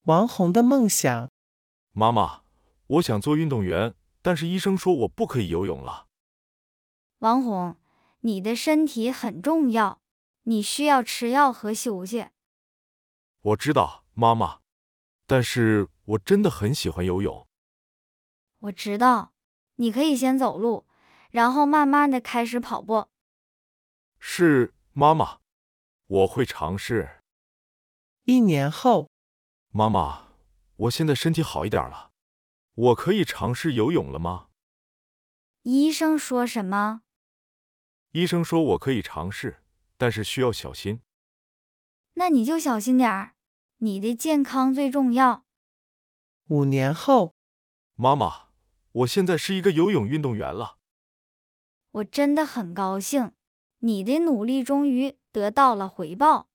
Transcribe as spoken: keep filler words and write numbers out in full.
王红的梦想。 妈妈，我想做运动员，但是医生说我不可以游泳了。 王红，你的身体很重要，你需要吃药和休息。 我知道，妈妈，但是我真的很喜欢游泳。 我知道，你可以先走路，然后慢慢的开始跑步。 是，妈妈，我会尝试。 一年后， 妈妈，我现在身体好一点了，我可以尝试游泳了吗？ 医生说什么？ 医生说我可以尝试，但是需要小心。 那你就小心点儿，你的健康最重要。 五年后， 妈妈，我现在是一个游泳运动员了。 我真的很高兴，你的努力终于得到了回报。